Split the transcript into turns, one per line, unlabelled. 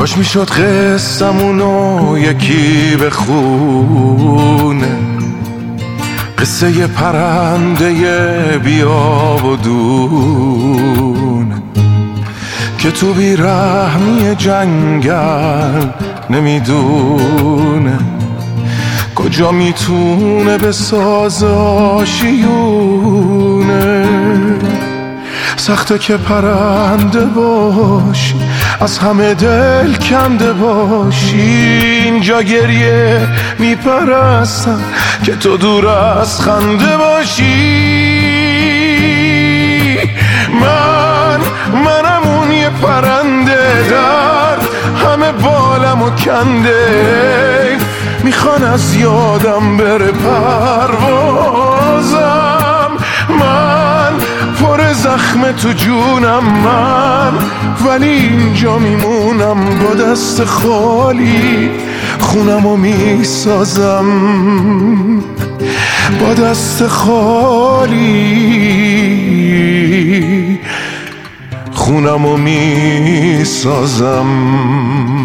کاش میشد قصه‌مونو یکی بخونه، قصه پرنده بیاب و دونه که تو بیرحمی جنگل نمیدونه کجا میتونه بسازه آشیونه. سخته که پرنده باشی، از همه دل کنده باشی، اینجا گریه میپرستم که تو دور از خنده باشی. منم اون یه پرنده درد همه بالمو کنده، میخوان از یادم بره پروازم. من پر زخم تو جونم من، ولی اینجا میمونم با دست خالی، خونمو میسازم با دست خالی، خونمو میسازم.